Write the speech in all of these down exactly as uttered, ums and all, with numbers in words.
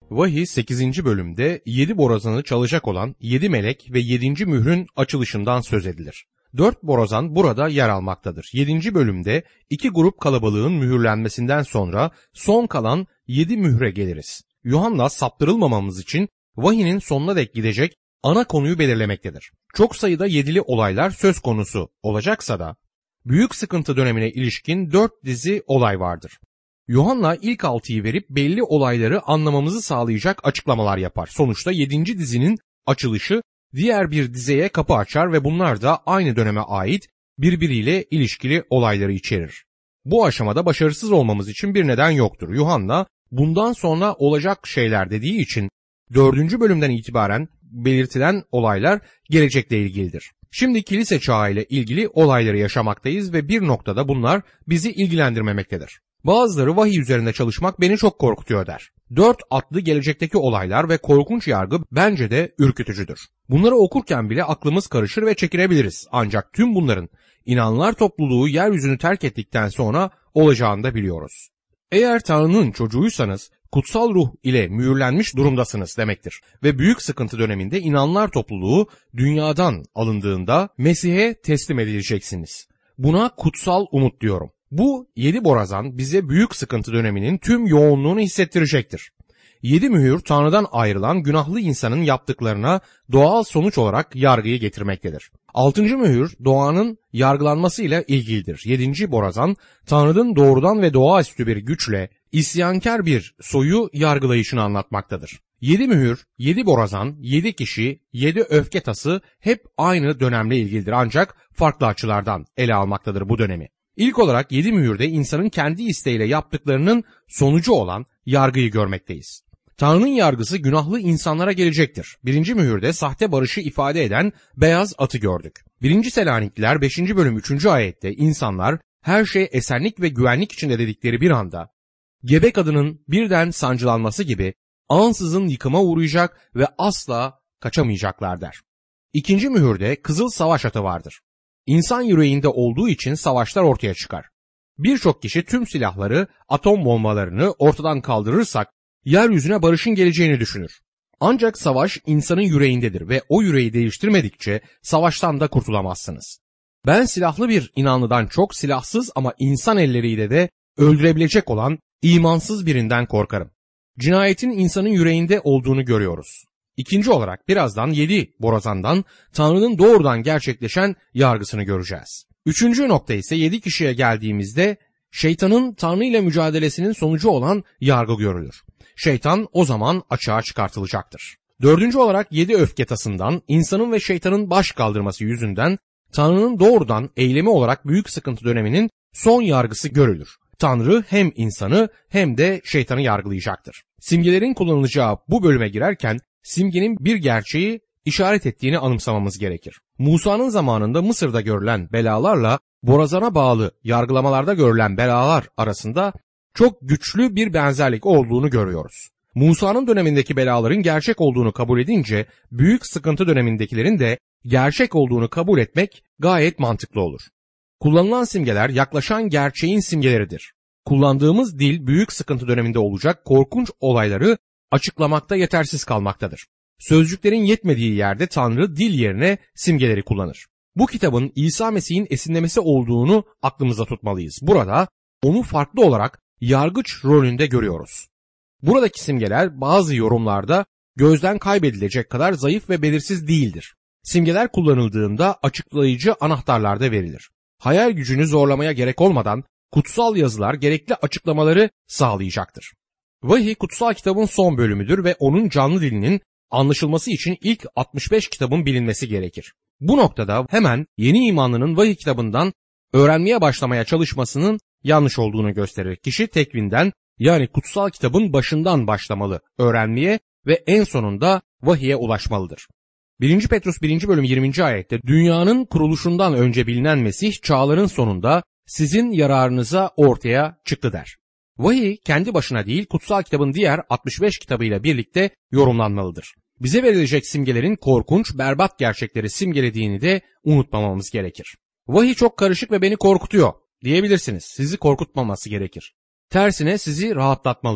Vahiy sekizinci bölümde yedi borazanı çalacak olan yedi melek ve yedinci mührün açılışından söz edilir. Dört borazan burada yer almaktadır. yedinci bölümde iki grup kalabalığın mühürlenmesinden sonra son kalan yedi mühre geliriz. Yuhanna saptırılmamamız için vahinin sonuna dek gidecek ana konuyu belirlemektedir. Çok sayıda yedili olaylar söz konusu olacaksa da büyük sıkıntı dönemine ilişkin dört dizi olay vardır. Yuhanna ilk altıyı verip belli olayları anlamamızı sağlayacak açıklamalar yapar. Sonuçta yedinci dizinin açılışı diğer bir dizeye kapı açar ve bunlar da aynı döneme ait birbiriyle ilişkili olayları içerir. Bu aşamada başarısız olmamız için bir neden yoktur. Yuhanna bundan sonra olacak şeyler dediği için dördüncü bölümden itibaren belirtilen olaylar gelecekle ilgilidir. Şimdi kilise çağı ile ilgili olayları yaşamaktayız ve bir noktada bunlar bizi ilgilendirmemektedir. Bazıları vahiy üzerinde çalışmak beni çok korkutuyor der. Dört adlı gelecekteki olaylar ve korkunç yargı bence de ürkütücüdür. Bunları okurken bile aklımız karışır ve çekinebiliriz. Ancak tüm bunların inananlar topluluğu yeryüzünü terk ettikten sonra olacağını da biliyoruz. Eğer Tanrı'nın çocuğuysanız kutsal ruh ile mühürlenmiş durumdasınız demektir. Ve büyük sıkıntı döneminde inananlar topluluğu dünyadan alındığında Mesih'e teslim edileceksiniz. Buna kutsal umut diyorum. Bu yedi borazan bize büyük sıkıntı döneminin tüm yoğunluğunu hissettirecektir. Yedi mühür Tanrı'dan ayrılan günahlı insanın yaptıklarına doğal sonuç olarak yargıyı getirmektedir. Altıncı mühür doğanın yargılanmasıyla ilgilidir. Yedinci borazan Tanrı'nın doğrudan ve doğaüstü bir güçle isyankar bir soyu yargılayışını anlatmaktadır. Yedi mühür, yedi borazan, yedi kişi, yedi öfke tası hep aynı dönemle ilgilidir ancak farklı açılardan ele almaktadır bu dönemi. İlk olarak yedi mühürde insanın kendi isteğiyle yaptıklarının sonucu olan yargıyı görmekteyiz. Tanrı'nın yargısı günahlı insanlara gelecektir. Birinci mühürde sahte barışı ifade eden beyaz atı gördük. Birinci Selanikliler beşinci bölüm üçüncü ayette insanlar her şey esenlik ve güvenlik içinde dedikleri bir anda gebe kadının birden sancılanması gibi ansızın yıkıma uğrayacak ve asla kaçamayacaklar der. İkinci mühürde kızıl savaş atı vardır. İnsan yüreğinde olduğu için savaşlar ortaya çıkar. Birçok kişi tüm silahları, atom bombalarını ortadan kaldırırsak yeryüzüne barışın geleceğini düşünür. Ancak savaş insanın yüreğindedir ve o yüreği değiştirmedikçe savaştan da kurtulamazsınız. Ben silahlı bir inanlıdan çok silahsız ama insan elleriyle de öldürebilecek olan imansız birinden korkarım. Cinayetin insanın yüreğinde olduğunu görüyoruz. İkinci olarak birazdan yedi borazandan Tanrı'nın doğrudan gerçekleşen yargısını göreceğiz. Üçüncü nokta ise yedi kişiye geldiğimizde şeytanın Tanrı ile mücadelesinin sonucu olan yargı görülür. Şeytan o zaman açığa çıkartılacaktır. Dördüncü olarak yedi öfke tasından insanın ve şeytanın baş kaldırması yüzünden Tanrı'nın doğrudan eylemi olarak büyük sıkıntı döneminin son yargısı görülür. Tanrı hem insanı hem de şeytanı yargılayacaktır. Simgelerin kullanılacağı bu bölüme girerken simgenin bir gerçeği işaret ettiğini anımsamamız gerekir. Musa'nın zamanında Mısır'da görülen belalarla borazana bağlı yargılamalarda görülen belalar arasında çok güçlü bir benzerlik olduğunu görüyoruz. Musa'nın dönemindeki belaların gerçek olduğunu kabul edince büyük sıkıntı dönemindekilerin de gerçek olduğunu kabul etmek gayet mantıklı olur. Kullanılan simgeler yaklaşan gerçeğin simgeleridir. Kullandığımız dil büyük sıkıntı döneminde olacak korkunç olayları açıklamakta yetersiz kalmaktadır. Sözcüklerin yetmediği yerde Tanrı dil yerine simgeleri kullanır. Bu kitabın İsa Mesih'in esinlemesi olduğunu aklımızda tutmalıyız. Burada onu farklı olarak yargıç rolünde görüyoruz. Buradaki simgeler bazı yorumlarda gözden kaybedilecek kadar zayıf ve belirsiz değildir. Simgeler kullanıldığında açıklayıcı anahtarlar da verilir. Hayal gücünü zorlamaya gerek olmadan kutsal yazılar gerekli açıklamaları sağlayacaktır. Vahiy kutsal kitabın son bölümüdür ve onun canlı dilinin anlaşılması için ilk altmış beş kitabın bilinmesi gerekir. Bu noktada hemen yeni imanlının vahiy kitabından öğrenmeye başlamaya çalışmasının yanlış olduğunu gösterir. Kişi tekvinden yani kutsal kitabın başından başlamalı öğrenmeye ve en sonunda vahiye ulaşmalıdır. birinci Petrus birinci bölüm yirminci ayette dünyanın kuruluşundan önce bilinen Mesih çağların sonunda sizin yararınıza ortaya çıktı der. Vahiy kendi başına değil kutsal kitabın diğer altmış beş kitabıyla birlikte yorumlanmalıdır. Bize verilecek simgelerin korkunç, berbat gerçekleri simgelediğini de unutmamamız gerekir. Vahiy çok karışık ve beni korkutuyor diyebilirsiniz. Sizi korkutmaması gerekir. Tersine sizi rahatlatmalıdır.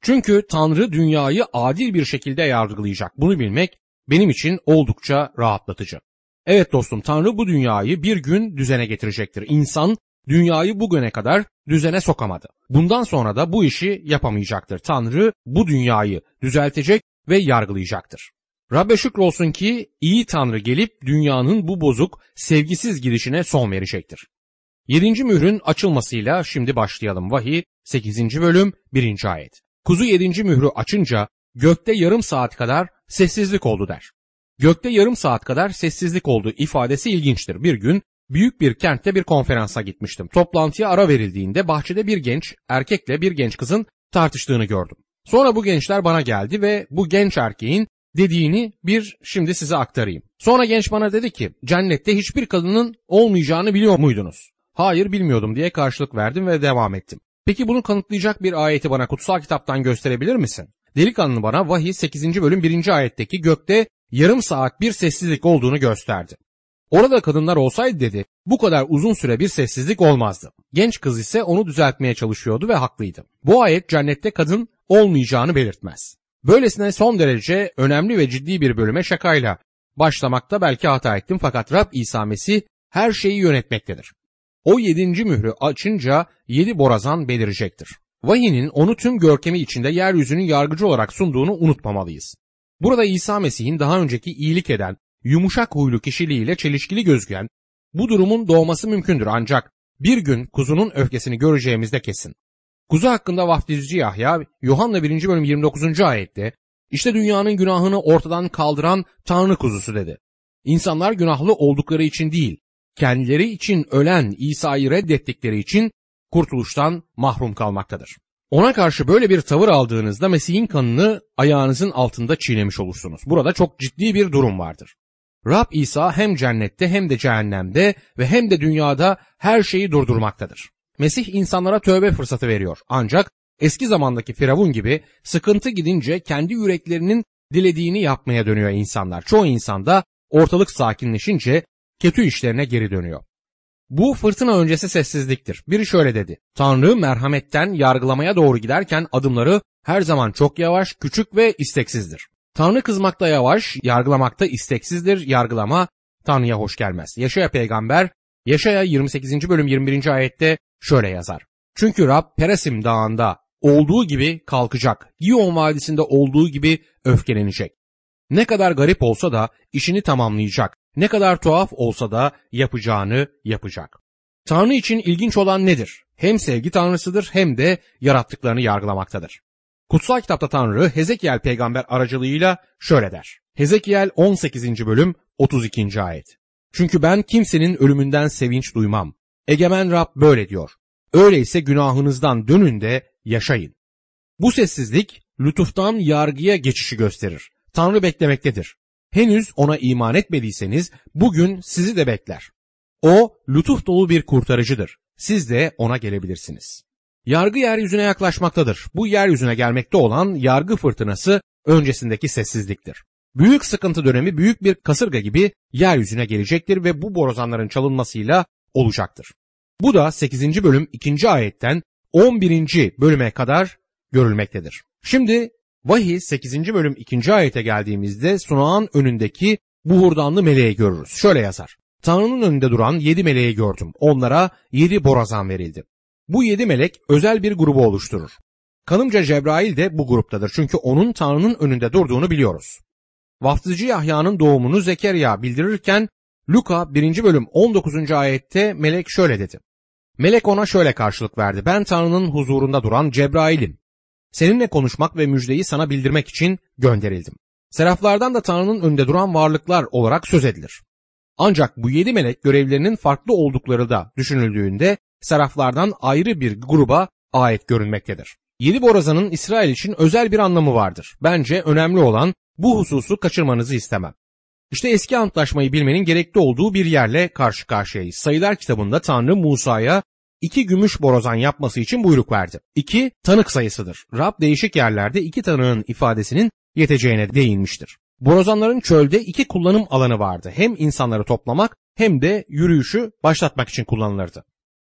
Çünkü Tanrı dünyayı adil bir şekilde yargılayacak. Bunu bilmek benim için oldukça rahatlatıcı. Evet dostum, Tanrı bu dünyayı bir gün düzene getirecektir. İnsan dünyayı bugüne kadar düzene sokamadı. Bundan sonra da bu işi yapamayacaktır. Tanrı bu dünyayı düzeltecek ve yargılayacaktır. Rabbe şükrolsun ki iyi Tanrı gelip dünyanın bu bozuk, sevgisiz gidişine son verecektir. Yedinci mührün açılmasıyla şimdi başlayalım. Vahiy sekizinci bölüm birinci ayet. Kuzu yedinci mührü açınca gökte yarım saat kadar sessizlik oldu der. Gökte yarım saat kadar sessizlik oldu ifadesi ilginçtir. Bir gün büyük bir kentte bir konferansa gitmiştim. Toplantıya ara verildiğinde bahçede bir genç erkekle bir genç kızın tartıştığını gördüm. Sonra bu gençler bana geldi ve bu genç erkeğin dediğini bir şimdi size aktarayım. Sonra genç bana dedi ki, cennette hiçbir kadının olmayacağını biliyor muydunuz? Hayır, bilmiyordum diye karşılık verdim ve devam ettim. Peki bunu kanıtlayacak bir ayeti bana kutsal kitaptan gösterebilir misin? Delikanlı bana Vahiy sekizinci bölüm birinci ayetteki gökte yarım saat bir sessizlik olduğunu gösterdi. Orada kadınlar olsaydı dedi, bu kadar uzun süre bir sessizlik olmazdı. Genç kız ise onu düzeltmeye çalışıyordu ve haklıydı. Bu ayet cennette kadın olmayacağını belirtmez. Böylesine son derece önemli ve ciddi bir bölüme şakayla başlamakta belki hata ettim, fakat Rab İsa Mesih her şeyi yönetmektedir. O yedinci mührü açınca yedi borazan belirecektir. Vahiy'nin onu tüm görkemi içinde yeryüzünün yargıcı olarak sunduğunu unutmamalıyız. Burada İsa Mesih'in daha önceki iyilik eden, yumuşak huylu kişiliğiyle çelişkili gözüken bu durumun doğması mümkündür, ancak bir gün kuzunun öfkesini göreceğimiz de kesin. Kuzu hakkında vaftizci Yahya, Yuhanna birinci bölüm yirmi dokuzuncu ayette, işte dünyanın günahını ortadan kaldıran Tanrı kuzusu dedi. İnsanlar günahlı oldukları için değil, kendileri için ölen İsa'yı reddettikleri için kurtuluştan mahrum kalmaktadır. Ona karşı böyle bir tavır aldığınızda Mesih'in kanını ayağınızın altında çiğnemiş olursunuz. Burada çok ciddi bir durum vardır. Rab İsa hem cennette hem de cehennemde ve hem de dünyada her şeyi durdurmaktadır. Mesih insanlara tövbe fırsatı veriyor. Ancak eski zamandaki Firavun gibi sıkıntı gidince kendi yüreklerinin dilediğini yapmaya dönüyor insanlar. Çoğu insan da ortalık sakinleşince kötü işlerine geri dönüyor. Bu fırtına öncesi sessizliktir. Biri şöyle dedi: Tanrı merhametten yargılamaya doğru giderken adımları her zaman çok yavaş, küçük ve isteksizdir. Tanrı kızmakta yavaş, yargılamakta isteksizdir. Yargılama Tanrı'ya hoş gelmez. Yaşaya peygamber, Yaşaya yirmi sekizinci bölüm yirmi birinci ayette şöyle yazar: Çünkü Rab Perasim dağında olduğu gibi kalkacak, Giyon vadisinde olduğu gibi öfkelenecek. Ne kadar garip olsa da işini tamamlayacak. Ne kadar tuhaf olsa da yapacağını yapacak. Tanrı için ilginç olan nedir? Hem sevgi tanrısıdır hem de yarattıklarını yargılamaktadır. Kutsal kitapta Tanrı Hezekiel peygamber aracılığıyla şöyle der. Hezekiel on sekizinci bölüm otuz ikinci ayet. Çünkü ben kimsenin ölümünden sevinç duymam. Egemen Rab böyle diyor. Öyleyse günahınızdan dönün de yaşayın. Bu sessizlik lütuftan yargıya geçişi gösterir. Tanrı beklemektedir. Henüz ona iman etmediyseniz bugün sizi de bekler. O lütuf dolu bir kurtarıcıdır. Siz de ona gelebilirsiniz. Yargı yeryüzüne yaklaşmaktadır. Bu yeryüzüne gelmekte olan yargı fırtınası öncesindeki sessizliktir. Büyük sıkıntı dönemi büyük bir kasırga gibi yeryüzüne gelecektir ve bu borazanların çalınmasıyla olacaktır. Bu da sekizinci bölüm ikinci ayetten on birinci bölüme kadar görülmektedir. Şimdi Vahiy sekizinci bölüm ikinci ayete geldiğimizde sunağın önündeki buhurdanlı meleği görürüz. Şöyle yazar. Tanrı'nın önünde duran yedi meleği gördüm. Onlara yedi borazan verildi. Bu yedi melek özel bir grubu oluşturur. Kanımca Cebrail de bu gruptadır. Çünkü onun Tanrı'nın önünde durduğunu biliyoruz. Vaftizci Yahya'nın doğumunu Zekeriya bildirirken Luka birinci bölüm on dokuzuncu ayette melek şöyle dedi. Melek ona şöyle karşılık verdi. Ben Tanrı'nın huzurunda duran Cebrail'im. Seninle konuşmak ve müjdeyi sana bildirmek için gönderildim. Seraflardan da Tanrı'nın önünde duran varlıklar olarak söz edilir. Ancak bu yedi melek görevlerinin farklı oldukları da düşünüldüğünde seraflardan ayrı bir gruba ait görünmektedir. Yedi borazanın İsrail için özel bir anlamı vardır. Bence önemli olan bu hususu kaçırmanızı istemem. İşte eski antlaşmayı bilmenin gerekli olduğu bir yerle karşı karşıyayız. Sayılar kitabında Tanrı Musa'ya iki gümüş borazan yapması için buyruk verdi. İki tanık sayısıdır. Rab değişik yerlerde iki tanığın ifadesinin yeteceğine değinmiştir. Borazanların çölde iki kullanım alanı vardı. Hem insanları toplamak hem de yürüyüşü başlatmak için kullanılırdı.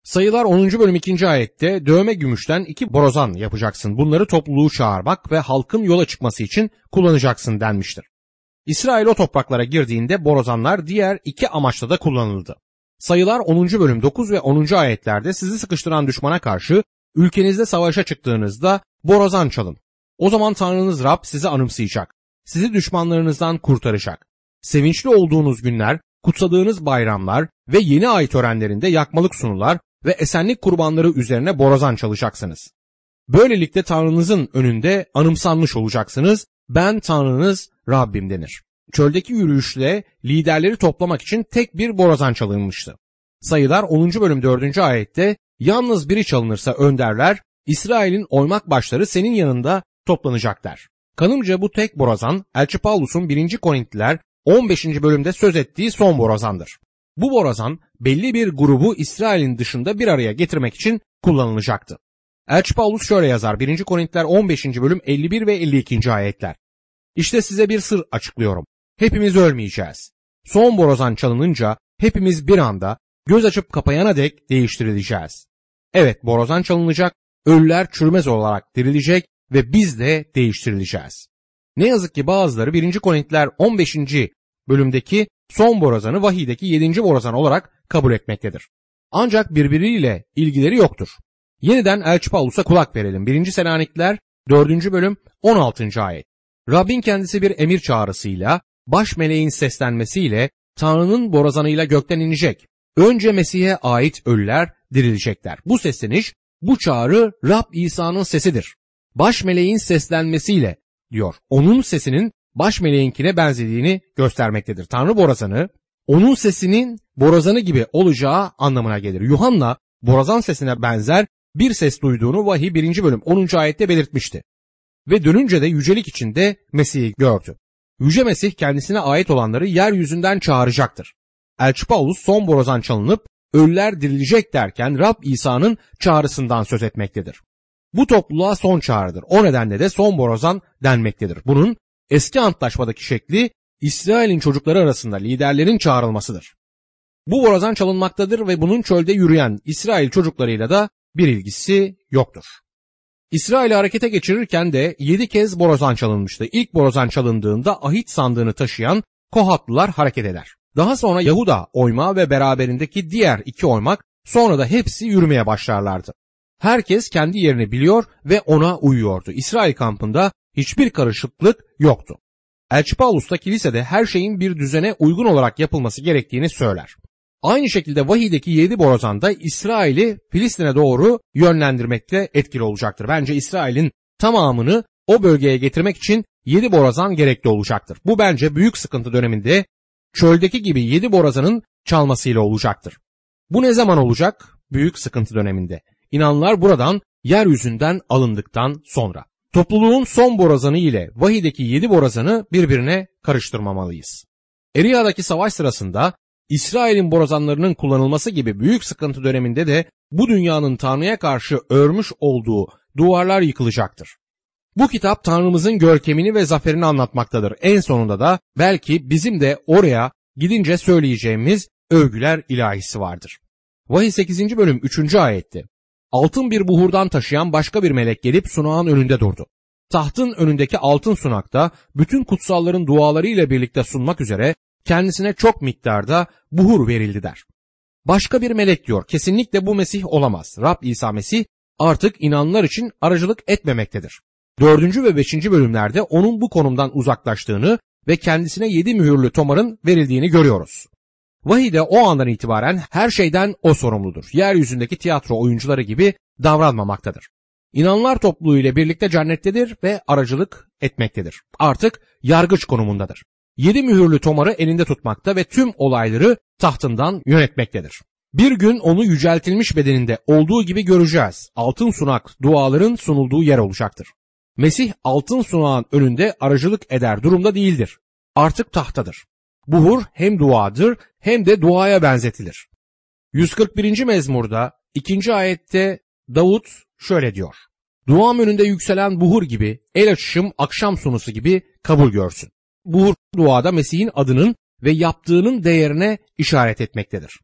Sayılar onuncu bölüm ikinci ayette dövme gümüşten iki borazan yapacaksın. Bunları topluluğu çağırmak ve halkın yola çıkması için kullanacaksın denmiştir. İsrail o topraklara girdiğinde borazanlar diğer iki amaçla da kullanıldı. Sayılar onuncu bölüm dokuz ve onuncu ayetlerde sizi sıkıştıran düşmana karşı ülkenizde savaşa çıktığınızda borazan çalın. O zaman Tanrınız Rab sizi anımsayacak. Sizi düşmanlarınızdan kurtaracak. Sevinçli olduğunuz günler, kutsadığınız bayramlar ve yeni ay törenlerinde yakmalık sunular ve esenlik kurbanları üzerine borazan çalacaksınız. Böylelikle Tanrınızın önünde anımsanmış olacaksınız. Ben Tanrınız Rabbim denir. Çöldeki yürüyüşle liderleri toplamak için tek bir borazan çalınmıştı. Sayılar onuncu bölüm dördüncü ayette yalnız biri çalınırsa önderler, İsrail'in oymak başları senin yanında toplanacak der. Kanımca bu tek borazan Elçi Pavlus'un birinci Korintliler on beşinci bölümde söz ettiği son borazandır. Bu borazan belli bir grubu İsrail'in dışında bir araya getirmek için kullanılacaktı. Elçi Pavlus şöyle yazar birinci Korintliler on beşinci bölüm elli bir ve elli ikinci ayetler. İşte size bir sır açıklıyorum. Hepimiz ölmeyeceğiz. Son borazan çalınınca hepimiz bir anda göz açıp kapayana dek değiştirileceğiz. Evet, borazan çalınacak, ölüler çürümez olarak dirilecek ve biz de değiştirileceğiz. Ne yazık ki bazıları birinci Korintliler on beşinci bölümdeki son borazanı vahiydeki yedinci borazan olarak kabul etmektedir. Ancak birbiriyle ilgileri yoktur. Yeniden Elçi Pavlus'a kulak verelim. birinci Selanikliler dördüncü bölüm on altıncı ayet. Rabbin kendisi bir emir çağrısıyla, baş meleğin seslenmesiyle, Tanrı'nın borazanıyla gökten inecek. Önce Mesih'e ait ölüler dirilecekler. Bu sesleniş, bu çağrı Rab İsa'nın sesidir. Baş meleğin seslenmesiyle diyor. Onun sesinin baş meleğinkine benzediğini göstermektedir. Tanrı borazanı, onun sesinin borazanı gibi olacağı anlamına gelir. Yuhanna, borazan sesine benzer bir ses duyduğunu vahiy birinci bölüm onuncu ayette belirtmişti. Ve dönünce de yücelik içinde Mesih'i gördü. Yüce Mesih kendisine ait olanları yeryüzünden çağıracaktır. Elçi Pavlus son borazan çalınıp ölüler dirilecek derken Rab İsa'nın çağrısından söz etmektedir. Bu topluluğa son çağrıdır. O nedenle de son borazan denmektedir. Bunun eski antlaşmadaki şekli İsrail'in çocukları arasında liderlerin çağrılmasıdır. Bu borazan çalınmaktadır ve bunun çölde yürüyen İsrail çocuklarıyla da bir ilgisi yoktur. İsrail'i harekete geçirirken de yedi kez borazan çalınmıştı. İlk borazan çalındığında ahit sandığını taşıyan Kohatlılar hareket eder. Daha sonra Yahuda oymağı ve beraberindeki diğer iki oymak, sonra da hepsi yürümeye başlarlardı. Herkes kendi yerini biliyor ve ona uyuyordu. İsrail kampında hiçbir karışıklık yoktu. Elçi Pavlus da kilisede her şeyin bir düzene uygun olarak yapılması gerektiğini söyler. Aynı şekilde vahiydeki yedi borazan da İsrail'i Filistin'e doğru yönlendirmekte etkili olacaktır. Bence İsrail'in tamamını o bölgeye getirmek için yedi borazan gerekli olacaktır. Bu bence büyük sıkıntı döneminde çöldeki gibi yedi borazanın çalmasıyla olacaktır. Bu ne zaman olacak? Büyük sıkıntı döneminde. İnanlar buradan yeryüzünden alındıktan sonra. Topluluğun son borazanı ile vahiydeki yedi borazanı birbirine karıştırmamalıyız. Eriya'daki savaş sırasında İsrail'in borazanlarının kullanılması gibi büyük sıkıntı döneminde de bu dünyanın Tanrı'ya karşı örmüş olduğu duvarlar yıkılacaktır. Bu kitap Tanrımızın görkemini ve zaferini anlatmaktadır. En sonunda da belki bizim de oraya gidince söyleyeceğimiz övgüler ilahisi vardır. Vahiy sekizinci bölüm üçüncü ayette. Altın bir buhurdan taşıyan başka bir melek gelip sunağın önünde durdu. Tahtın önündeki altın sunakta bütün kutsalların duaları ile birlikte sunmak üzere kendisine çok miktarda buhur verildi der. Başka bir melek diyor, kesinlikle bu Mesih olamaz. Rab İsa Mesih artık inananlar için aracılık etmemektedir. Dördüncü ve beşinci bölümlerde onun bu konumdan uzaklaştığını ve kendisine yedi mühürlü tomarın verildiğini görüyoruz. Vahiyde o andan itibaren her şeyden o sorumludur. Yeryüzündeki tiyatro oyuncuları gibi davranmamaktadır. İnananlar topluluğu ile birlikte cennettedir ve aracılık etmektedir. Artık yargıç konumundadır. Yedi mühürlü tomarı elinde tutmakta ve tüm olayları tahtından yönetmektedir. Bir gün onu yüceltilmiş bedeninde olduğu gibi göreceğiz. Altın sunak duaların sunulduğu yer olacaktır. Mesih altın sunağın önünde aracılık eder durumda değildir. Artık tahtadır. Buhur hem duadır hem de duaya benzetilir. yüz kırk birinci mezmurda ikinci ayette Davut şöyle diyor. Duam önünde yükselen buhur gibi, el açışım akşam sunusu gibi kabul görsün. Buhur duada Mesih'in adının ve yaptığının değerine işaret etmektedir.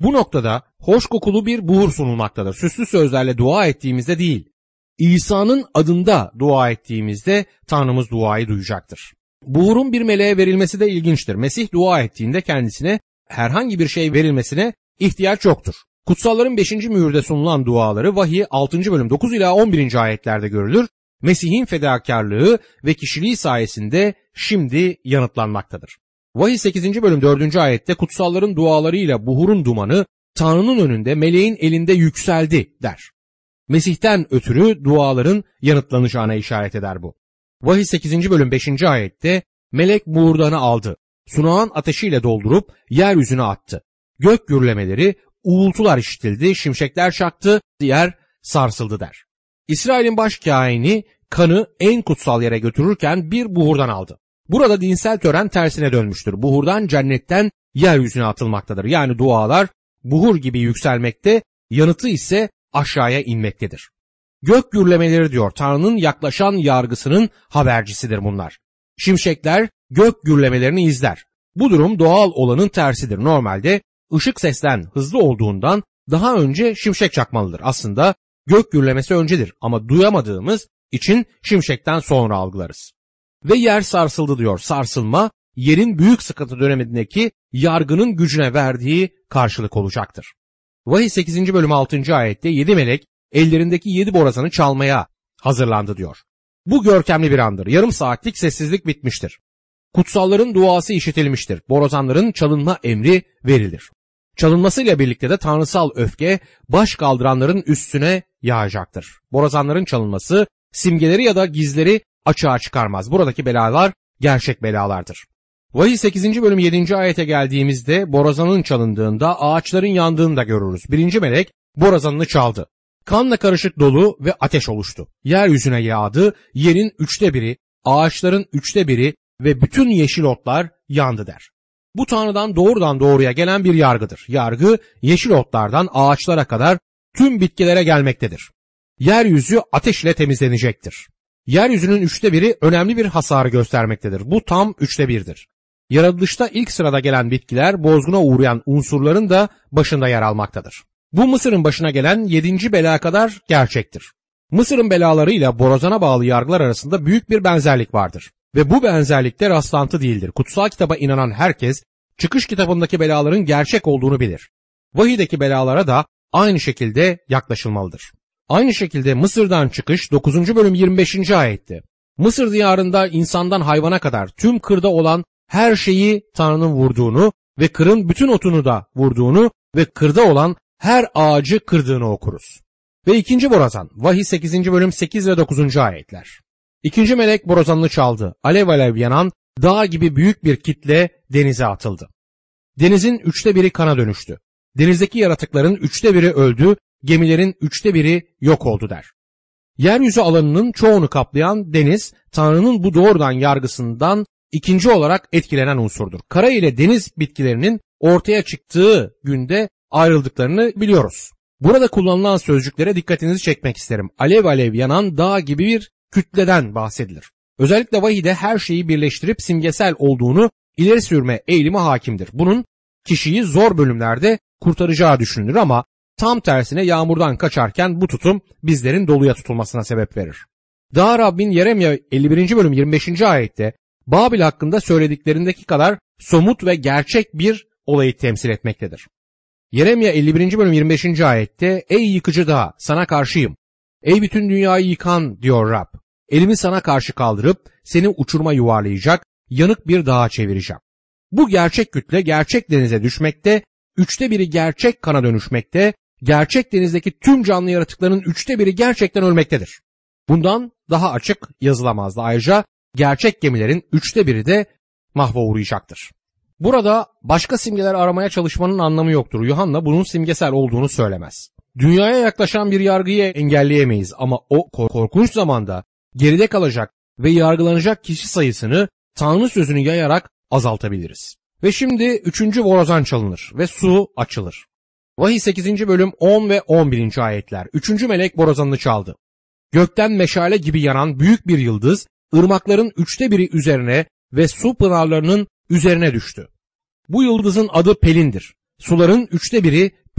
Bu noktada hoş kokulu bir buhur sunulmaktadır. Süslü sözlerle dua ettiğimizde değil, İsa'nın adında dua ettiğimizde Tanrımız duayı duyacaktır. Buhurun bir meleğe verilmesi de ilginçtir. Mesih dua ettiğinde kendisine herhangi bir şey verilmesine ihtiyaç yoktur. Kutsalların beşinci mühürde sunulan duaları Vahiy altıncı bölüm dokuz ila on birinci ayetlerde görülür. Mesih'in fedakarlığı ve kişiliği sayesinde şimdi yanıtlanmaktadır. Vahiy sekizinci bölüm dördüncü ayette kutsalların dualarıyla buhurun dumanı Tanrı'nın önünde meleğin elinde yükseldi der. Mesih'ten ötürü duaların yanıtlanacağına işaret eder bu. Vahiy sekizinci bölüm beşinci ayette melek buğurdanı aldı. Sunağın ateşiyle doldurup yeryüzüne attı. Gök gürlemeleri, uğultular işitildi, şimşekler çaktı, yer sarsıldı der. İsrail'in başkâhini kanı en kutsal yere götürürken bir buhurdan aldı. Burada dinsel tören tersine dönmüştür. Buhurdan cennetten yeryüzüne atılmaktadır. Yani dualar buhur gibi yükselmekte, yanıtı ise aşağıya inmektedir. Gök gürlemeleri diyor, Tanrı'nın yaklaşan yargısının habercisidir bunlar. Şimşekler gök gürlemelerini izler. Bu durum doğal olanın tersidir. Normalde ışık sesten hızlı olduğundan daha önce şimşek çakmalıdır. Aslında gök gürlemesi öncedir ama duyamadığımız için şimşekten sonra algılarız. Ve yer sarsıldı diyor. Sarsılma, yerin büyük sıkıntı dönemindeki yargının gücüne verdiği karşılık olacaktır. Vahiy sekizinci bölüm altıncı ayette yedi melek ellerindeki yedi borazanı çalmaya hazırlandı diyor. Bu görkemli bir andır. Yarım saatlik sessizlik bitmiştir. Kutsalların duası işitilmiştir. Borazanların çalınma emri verilir. Çalınmasıyla birlikte de tanrısal öfke baş kaldıranların üstüne yağacaktır. Borazanların çalınması simgeleri ya da gizleri açığa çıkarmaz. Buradaki belalar gerçek belalardır. Vahiy sekizinci bölüm yedinci ayete geldiğimizde borazanın çalındığında ağaçların yandığını da görürüz. Birinci melek borazanını çaldı. Kanla karışık dolu ve ateş oluştu. Yeryüzüne yağdı, yerin üçte biri, ağaçların üçte biri ve bütün yeşil otlar yandı der. Bu Tanrı'dan doğrudan doğruya gelen bir yargıdır. Yargı yeşil otlardan ağaçlara kadar tüm bitkilere gelmektedir. Yeryüzü ateş ile temizlenecektir. Yeryüzünün üçte biri önemli bir hasarı göstermektedir. Bu tam üçte birdir. Yaratılışta ilk sırada gelen bitkiler bozguna uğrayan unsurların da başında yer almaktadır. Bu Mısır'ın başına gelen yedinci bela kadar gerçektir. Mısır'ın belalarıyla borazana bağlı yargılar arasında büyük bir benzerlik vardır. Ve bu benzerlikte rastlantı değildir. Kutsal kitaba inanan herkes çıkış kitabındaki belaların gerçek olduğunu bilir. Vahiydeki belalara da aynı şekilde yaklaşılmalıdır. Aynı şekilde Mısır'dan çıkış dokuzuncu bölüm yirmi beşinci ayette. Mısır diyarında insandan hayvana kadar tüm kırda olan her şeyi Tanrı'nın vurduğunu ve kırın bütün otunu da vurduğunu ve kırda olan her ağacı kırdığını okuruz. Ve ikinci borazan, Vahiy sekizinci bölüm sekiz ve dokuzuncu ayetler. İkinci melek borazanını çaldı. Alev alev yanan dağ gibi büyük bir kitle denize atıldı. Denizin üçte biri kana dönüştü. Denizdeki yaratıkların üçte biri öldü, gemilerin üçte biri yok oldu der. Yeryüzü alanının çoğunu kaplayan deniz, Tanrı'nın bu doğrudan yargısından ikinci olarak etkilenen unsurdur. Kara ile deniz bitkilerinin ortaya çıktığı günde ayrıldıklarını biliyoruz. Burada kullanılan sözcüklere dikkatinizi çekmek isterim. Alev alev yanan dağ gibi bir kütleden bahsedilir. Özellikle vahide her şeyi birleştirip simgesel olduğunu ileri sürme eğilimi hakimdir. Bunun kişiyi zor bölümlerde kurtaracağı düşünülür ama tam tersine yağmurdan kaçarken bu tutum bizlerin doluya tutulmasına sebep verir. Daha Rabbin Yeremya elli birinci bölüm yirmi beşinci ayette Babil hakkında söylediklerindeki kadar somut ve gerçek bir olayı temsil etmektedir. Yeremya elli birinci bölüm yirmi beşinci ayette ey yıkıcı dağ sana karşıyım. Ey bütün dünyayı yıkan diyor Rab. Elimi sana karşı kaldırıp seni uçurma yuvarlayacak, yanık bir dağa çevireceğim. Bu gerçek kütle gerçek denize düşmekte, üçte biri gerçek kana dönüşmekte, gerçek denizdeki tüm canlı yaratıkların üçte biri gerçekten ölmektedir. Bundan daha açık yazılamazdı. Ayrıca gerçek gemilerin üçte biri de mahva uğrayacaktır. Burada başka simgeler aramaya çalışmanın anlamı yoktur. Yuhanna bunun simgesel olduğunu söylemez. Dünyaya yaklaşan bir yargıyı engelleyemeyiz ama o korkunç zamanda geride kalacak ve yargılanacak kişi sayısını Tanrı sözünü yayarak azaltabiliriz. Ve şimdi üçüncü borazan çalınır ve su açılır. Vahiy sekizinci bölüm on ve on birinci ayetler. Üçüncü melek borazanını çaldı. Gökten meşale gibi yanan büyük bir yıldız ırmakların üçte biri üzerine ve su pınarlarının üzerine düştü. Bu yıldızın adı Pelin'dir. Suların üçte biri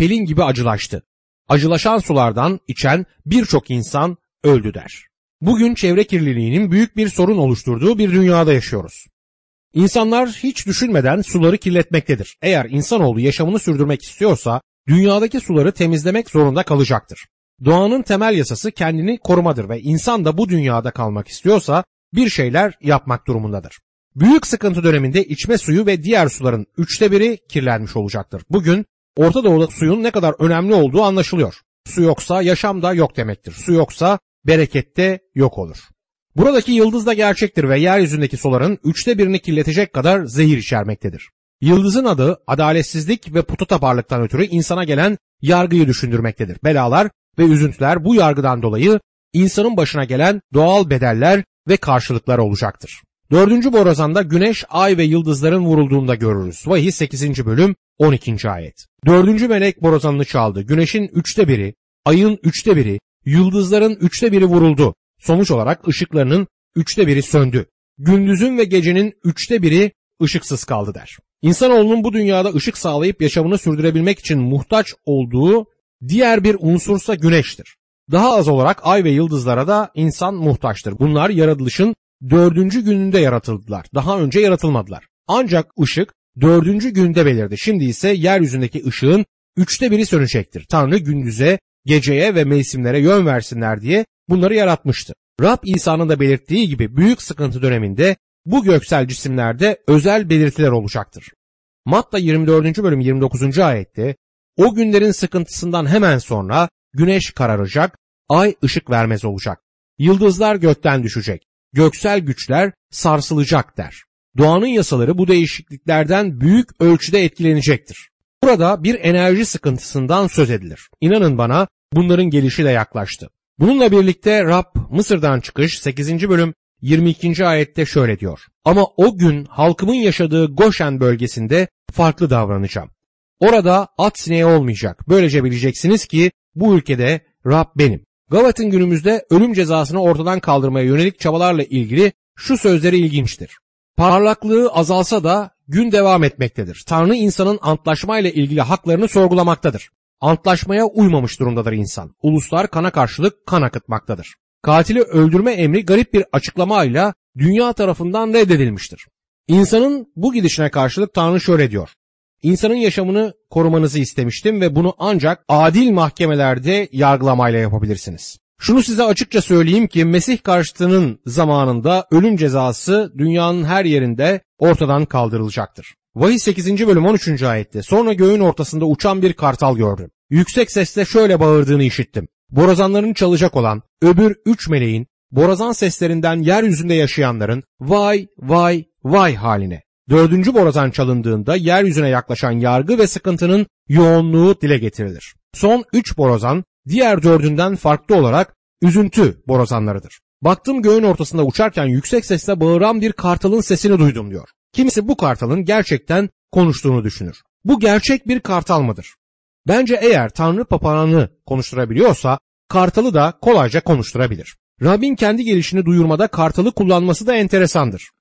pelin gibi acılaştı. Acılaşan sulardan içen birçok insan öldü der. Bugün çevre kirliliğinin büyük bir sorun oluşturduğu bir dünyada yaşıyoruz. İnsanlar hiç düşünmeden suları kirletmektedir. Eğer insanoğlu yaşamını sürdürmek istiyorsa dünyadaki suları temizlemek zorunda kalacaktır. Doğanın temel yasası kendini korumadır ve insan da bu dünyada kalmak istiyorsa bir şeyler yapmak durumundadır. Büyük sıkıntı döneminde içme suyu ve diğer suların üçte biri kirlenmiş olacaktır. Bugün Orta Doğu'da suyun ne kadar önemli olduğu anlaşılıyor. Su yoksa yaşam da yok demektir. Su yoksa bereket de yok olur. Buradaki yıldız da gerçektir ve yeryüzündeki suların üçte birini kirletecek kadar zehir içermektedir. Yıldızın adı adaletsizlik ve putataparlıktan ötürü insana gelen yargıyı düşündürmektedir. Belalar ve üzüntüler bu yargıdan dolayı insanın başına gelen doğal bedeller ve karşılıklar olacaktır. Dördüncü borazanda güneş, ay ve yıldızların vurulduğunda görürüz. Vahiy sekizinci bölüm on ikinci ayet. Dördüncü melek borazanını çaldı. Güneşin üçte biri, ayın üçte biri, yıldızların üçte biri vuruldu. Sonuç olarak ışıklarının üçte biri söndü. Gündüzün ve gecenin üçte biri ışıksız kaldı der. İnsanoğlunun bu dünyada ışık sağlayıp yaşamını sürdürebilmek için muhtaç olduğu diğer bir unsursa güneştir. Daha az olarak ay ve yıldızlara da insan muhtaçtır. Bunlar yaratılışın dördüncü gününde yaratıldılar. Daha önce yaratılmadılar. Ancak ışık dördüncü günde belirdi. Şimdi ise yeryüzündeki ışığın üçte biri sönecektir. Tanrı gündüze, geceye ve mevsimlere yön versinler diye bunları yaratmıştı. Rab İsa'nın da belirttiği gibi büyük sıkıntı döneminde bu göksel cisimlerde özel belirtiler olacaktır. Matta yirmi dördüncü bölüm yirmi dokuzuncu ayette o günlerin sıkıntısından hemen sonra güneş kararacak, ay ışık vermez olacak. Yıldızlar gökten düşecek, göksel güçler sarsılacak der. Doğanın yasaları bu değişikliklerden büyük ölçüde etkilenecektir. Burada bir enerji sıkıntısından söz edilir. İnanın bana bunların gelişi de yaklaştı. Bununla birlikte Rab Mısır'dan çıkış sekizinci bölüm yirmi ikinci ayette şöyle diyor. Ama o gün halkımın yaşadığı Goşen bölgesinde farklı davranacağım. Orada at sineği olmayacak. Böylece bileceksiniz ki bu ülkede Rab benim. Galat'ın günümüzde ölüm cezasını ortadan kaldırmaya yönelik çabalarla ilgili şu sözleri ilginçtir. Parlaklığı azalsa da gün devam etmektedir. Tanrı insanın antlaşmayla ilgili haklarını sorgulamaktadır. Antlaşmaya uymamış durumdadır insan. Uluslar kana karşılık kan akıtmaktadır. Katili öldürme emri garip bir açıklamayla dünya tarafından reddedilmiştir. İnsanın bu gidişine karşılık Tanrı şöyle diyor. İnsanın yaşamını korumanızı istemiştim ve bunu ancak adil mahkemelerde yargılamayla yapabilirsiniz. Şunu size açıkça söyleyeyim ki Mesih karşıtının zamanında ölüm cezası dünyanın her yerinde ortadan kaldırılacaktır. Vahiy sekizinci bölüm on üçüncü ayette sonra göğün ortasında uçan bir kartal gördüm. Yüksek sesle şöyle bağırdığını işittim. Borazanlarını çalacak olan öbür üç meleğin borazan seslerinden yeryüzünde yaşayanların vay vay vay haline. Dördüncü borazan çalındığında yeryüzüne yaklaşan yargı ve sıkıntının yoğunluğu dile getirilir. Son üç borazan diğer dördünden farklı olarak üzüntü borazanlarıdır. Baktım göğün ortasında uçarken yüksek sesle bağıran bir kartalın sesini duydum diyor. Kimisi bu kartalın gerçekten konuştuğunu düşünür. Bu gerçek bir kartal mıdır? Bence eğer Tanrı papağanı konuşturabiliyorsa kartalı da kolayca konuşturabilir. Rabbin kendi gelişini duyurmada kartalı kullanması da enteresandır.